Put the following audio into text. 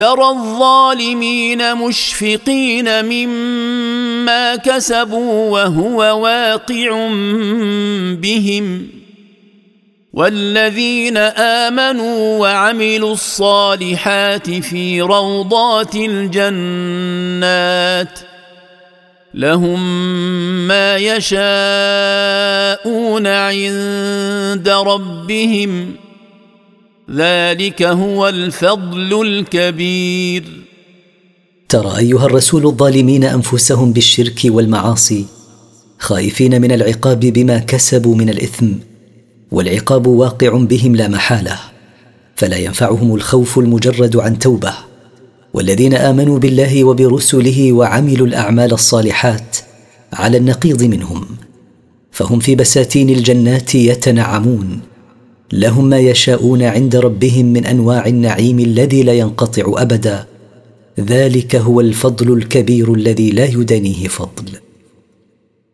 ترى الظالمين مشفقين مما كسبوا وهو واقع بهم والذين آمنوا وعملوا الصالحات في روضات الجنات لهم ما يشاءون عند ربهم ذلك هو الفضل الكبير. ترى أيها الرسول الظالمين أنفسهم بالشرك والمعاصي خائفين من العقاب بما كسبوا من الإثم، والعقاب واقع بهم لا محالة، فلا ينفعهم الخوف المجرد عن توبة. والذين آمنوا بالله وبرسله وعملوا الأعمال الصالحات على النقيض منهم فهم في بساتين الجنات يتنعمون، لهم ما يشاءون عند ربهم من أنواع النعيم الذي لا ينقطع أبدا، ذلك هو الفضل الكبير الذي لا يدانيه فضل.